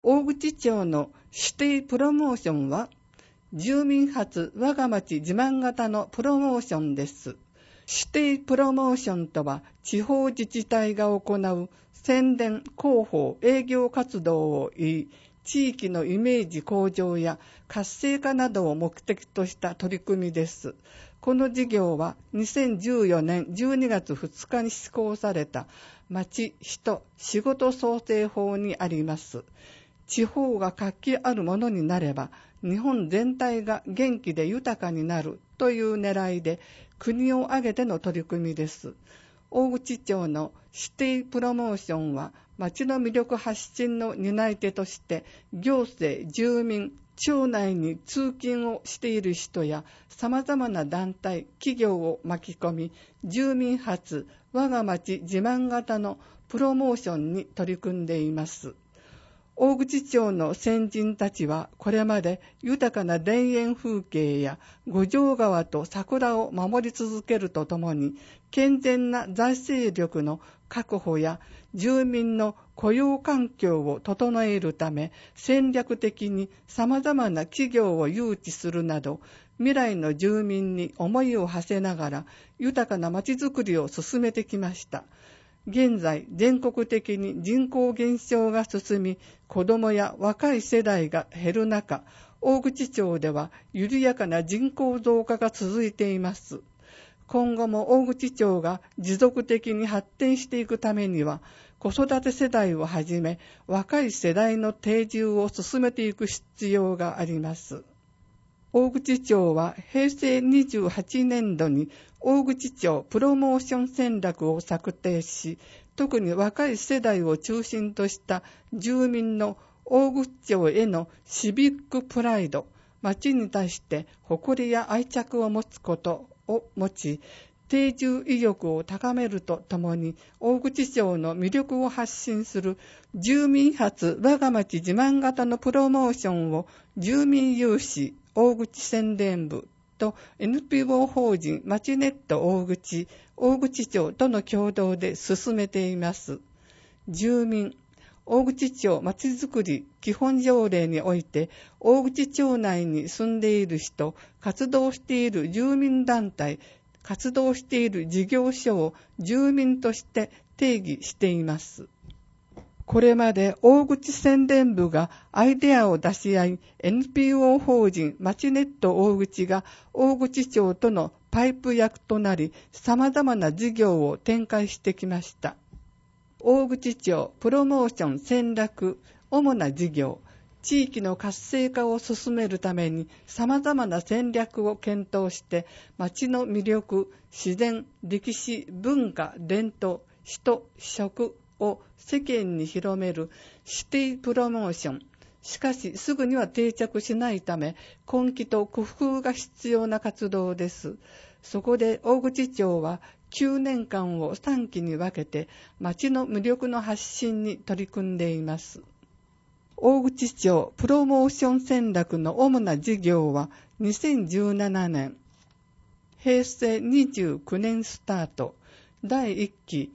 大口町の指定プロモーションは、住民発我が町自慢型のプロモーションです。指定プロモーションとは、地方自治体が行う宣伝、広報、営業活動を言い、地域のイメージ向上や活性化などを目的とした取り組みです。この事業は2014年12月2日に施行された町、人、仕事創生法にあります。地方が活気あるものになれば、日本全体が元気で豊かになるという狙いで、国を挙げての取り組みです。大口町の指定プロモーションは、町の魅力発信の担い手として、行政、住民、町内に通勤をしている人や様々な団体、企業を巻き込み、住民発我が町自慢型のプロモーションに取り組んでいます。大口町の先人たちはこれまで豊かな田園風景や五条川と桜を守り続けるとともに、健全な財政力の確保や住民の雇用環境を整えるため、戦略的に様々な企業を誘致するなど、未来の住民に思いを馳せながら豊かな町づくりを進めてきました。現在、全国的に人口減少が進み、子どもや若い世代が減る中、大口町では緩やかな人口増加が続いています。今後も大口町が持続的に発展していくためには、子育て世代をはじめ、若い世代の定住を進めていく必要があります。大口町は平成28年度に大口町プロモーション戦略を策定し、特に若い世代を中心とした住民の大口町へのシビックプライド、町に対して誇りや愛着を持つことを持ち、定住意欲を高めるとともに、大口町の魅力を発信する住民発我が町自慢型のプロモーションを住民有志大口宣伝部と NPO 法人まちネット大口町との共同で進めています。住民大口町まちづくり基本条例において、大口町内に住んでいる人、活動している住民団体、活動している事業所を住民として定義しています。これまで大口宣伝部がアイデアを出し合い、NPO 法人まちネット大口が大口町とのパイプ役となり、様々な事業を展開してきました。大口町プロモーション戦略、主な事業、地域の活性化を進めるために様々な戦略を検討して、町の魅力、自然、歴史、文化、伝統、人、食を世間に広める指定プロモーション。しかし、すぐには定着しないため、根気と工夫が必要な活動です。そこで大口町は9年間を3期に分けて、町の魅力の発信に取り組んでいます。大口町プロモーション戦略の主な事業は、2017年、平成29年スタート、第1期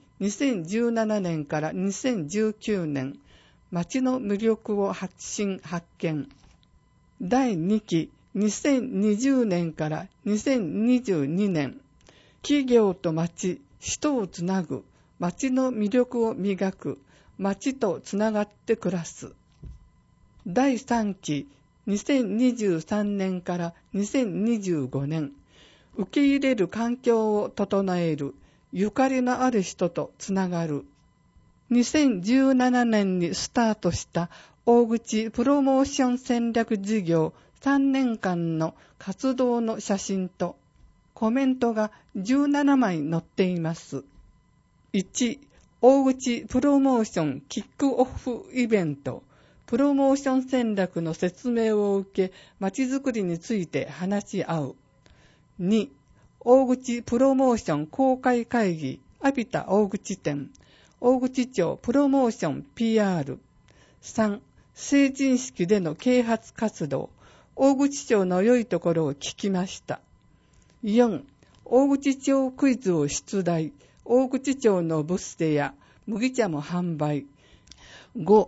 2017年から2019年、町の魅力を発信発見。第2期2020年から2022年、企業と町、人をつなぐ、町の魅力を磨く、町とつながって暮らす。第3期2023年から2025年、受け入れる環境を整える、ゆかりのある人とつながる。2017年にスタートした大口プロモーション戦略事業3年間の活動の写真とコメントが17枚載っています。1、大口プロモーションキックオフイベント。プロモーション戦略の説明を受け、まちづくりについて話し合う。2、大口プロモーション公開会議、アピタ大口店。大口町プロモーション PR。3、成人式での啓発活動。大口町の良いところを聞きました。4、大口町クイズを出題。大口町のブステや麦茶も販売。5、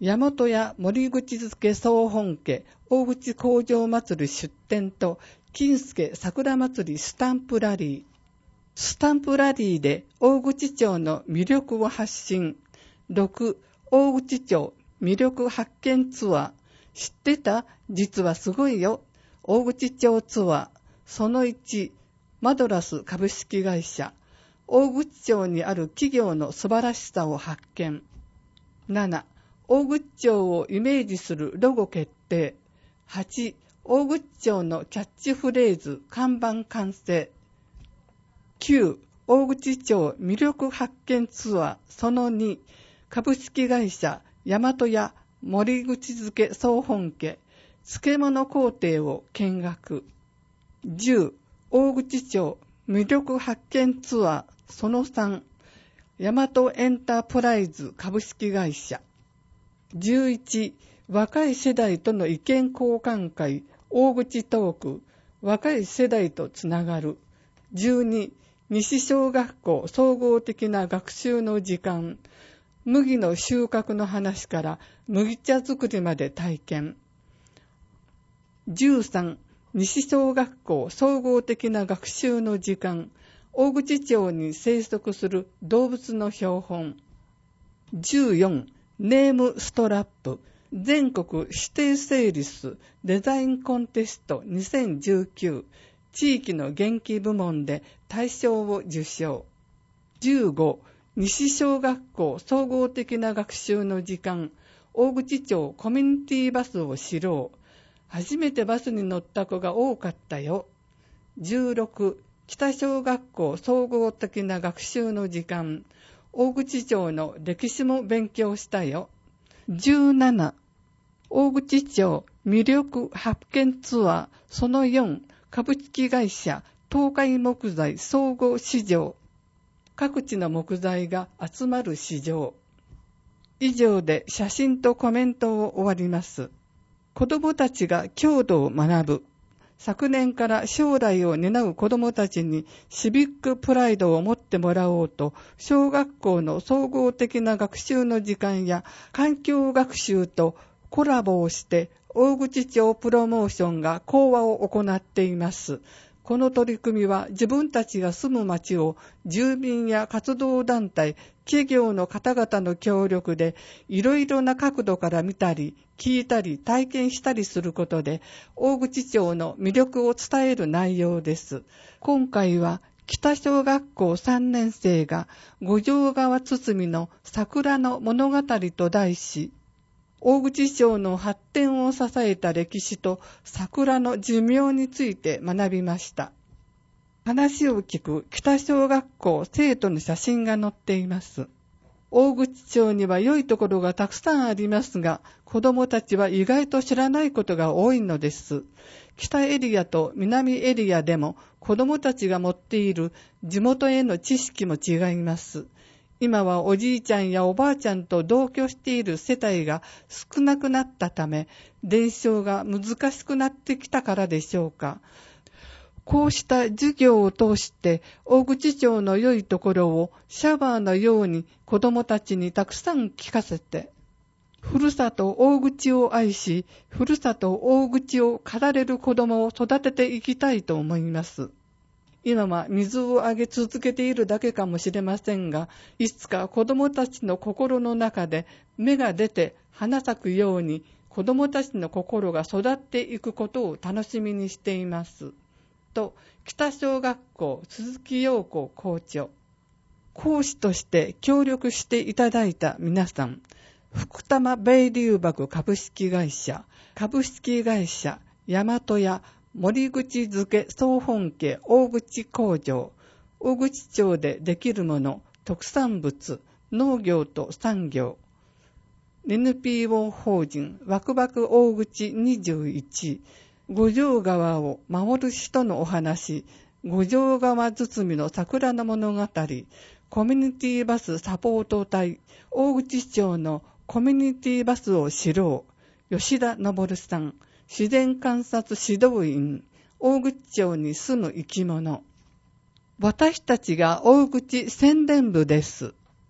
大和屋森口漬総本家大口工場祭り出店と金助桜祭りスタンプラリー。スタンプラリーで大口町の魅力を発信。6、大口町魅力発見ツアー。知ってた？実はすごいよ。大口町ツアー。その1、マドラス株式会社。大口町にある企業の素晴らしさを発見。7、大口町をイメージするロゴ決定。8、大口町のキャッチフレーズ看板完成。9、大口町魅力発見ツアーその2、株式会社大和屋森口漬総本家漬物工程を見学。10、大口町魅力発見ツアーその3、大和エンタープライズ株式会社。11、若い世代との意見交換会大口トーク若い世代とつながる。12、西小学校総合的な学習の時間。麦の収穫の話から麦茶作りまで体験。13、西小学校総合的な学習の時間。大口町に生息する動物の標本。14、ネームストラップ。全国指定セールスデザインコンテスト2019地域の元気部門で大賞を受賞。15、西小学校総合的な学習の時間。大口町コミュニティバスを知ろう。初めてバスに乗った子が多かったよ。16、北小学校総合的な学習の時間。大口町の歴史も勉強したよ。17、大口町魅力発見ツアーその4、株式会社東海木材総合市場。各地の木材が集まる市場。以上で写真とコメントを終わります。子どもたちが郷土を学ぶ。昨年から将来を担う子どもたちにシビックプライドを持ってもらおうと、小学校の総合的な学習の時間や環境学習とコラボをして大口町プロモーションが講話を行っています。この取り組みは自分たちが住む町を住民や活動団体、企業の方々の協力でいろいろな角度から見たり、聞いたり、体験したりすることで大口町の魅力を伝える内容です。今回は北小学校3年生が五条川堤の桜の物語と題し、大口町の発展を支えた歴史と桜の寿命について学びました。話を聞く北小学校生徒の写真が載っています。大口町には良いところがたくさんありますが、子どもたちは意外と知らないことが多いのです。北エリアと南エリアでも子どもたちが持っている地元への知識も違います。今はおじいちゃんやおばあちゃんと同居している世帯が少なくなったため、伝承が難しくなってきたからでしょうか。こうした授業を通して大口町の良いところをシャワーのように子どもたちにたくさん聞かせて、ふるさと大口を愛し、ふるさと大口を語れる子どもを育てていきたいと思います。今は水をあげ続けているだけかもしれませんが、いつか子どもたちの心の中で芽が出て花咲くように子どもたちの心が育っていくことを楽しみにしています。と、北小学校鈴木陽子校長。講師として協力していただいた皆さん、福多摩米留学株式会社、株式会社大和屋森口漬総本家大口工場、大口町でできるもの、特産物、農業と産業、NPO 法人わくばく大口21、五条川を守る人のお話、五条川堤の桜の物語、コミュニティバスサポート隊、大口町のコミュニティバスを知ろう、吉田昇さん、自然観察指導員、大口町に住む生き物。私たちが大口宣伝部です。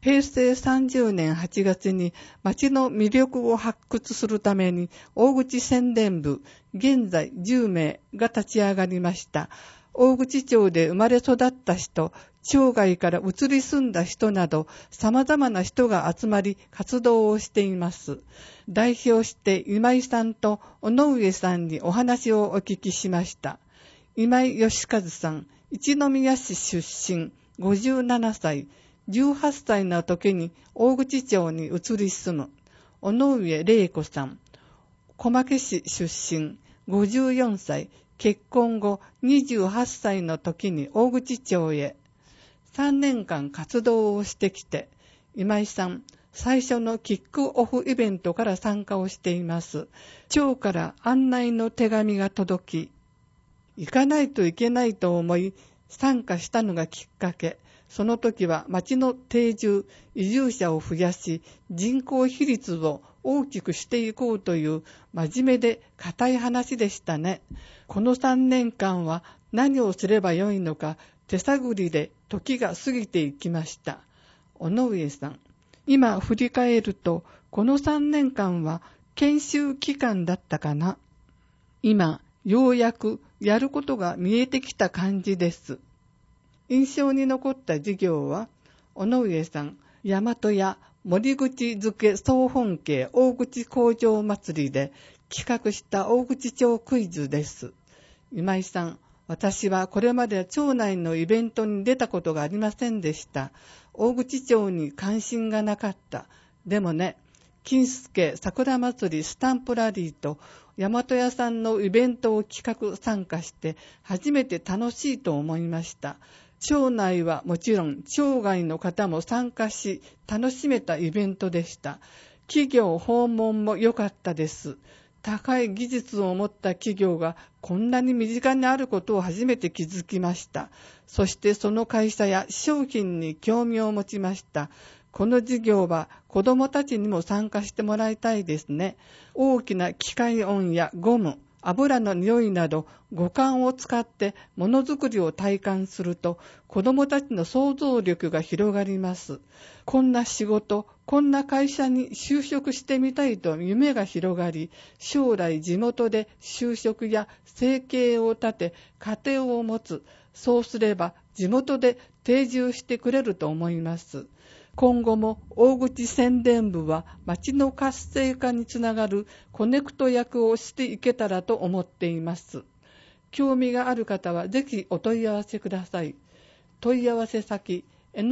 平成30年8月に町の魅力を発掘するために大口宣伝部、現在10名が立ち上がりました。大口町で生まれ育った人、町外から移り住んだ人など様々な人が集まり活動をしています。代表して今井さんと尾上さんにお話をお聞きしました。今井義和さん、一宮市出身、57歳、18歳の時に大口町に移り住む。尾上玲子さん、小牧市出身、54歳、結婚後28歳の時に大口町へ。3年間活動をしてきて、今井さん、最初のキックオフイベントから参加をしています。町から案内の手紙が届き、行かないといけないと思い参加したのがきっかけ。その時は町の定住、移住者を増やし、人口比率を大きくしていこうという真面目で固い話でしたね。この3年間は何をすればよいのか手探りで時が過ぎていきました。尾上さん、今振り返るとこの3年間は研修期間だったかな。今ようやくやることが見えてきた感じです。印象に残った授業は、尾上さん、大和屋森口漬け総本家大口工場祭りで企画した大口町クイズです。今井さん、私はこれまで町内のイベントに出たことがありませんでした。大口町に関心がなかった。でもね、金助桜祭りスタンプラリーと大和屋さんのイベントを企画参加して初めて楽しいと思いました。町内はもちろん町外の方も参加し楽しめたイベントでした。企業訪問も良かったです。高い技術を持った企業がこんなに身近にあることを初めて気づきました。そしてその会社や商品に興味を持ちました。この授業は子どもたちにも参加してもらいたいですね。大きな機械音やゴム、油の匂いなど五感を使ってものづくりを体感すると子どもたちの想像力が広がります。こんな仕事、こんな会社に就職してみたいと夢が広がり、将来地元で就職や生計を立て家庭を持つ。そうすれば地元で定住してくれると思います。今後も大口宣伝部は町の活性化につながるコネクト役をしていけたらと思っています。興味がある方はぜひお問い合わせください。問い合わせ先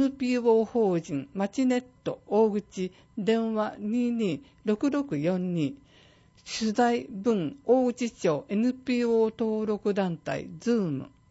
NPO 法人まちネット大口電話 226642 取材文大口町 NPO 登録団体ズーム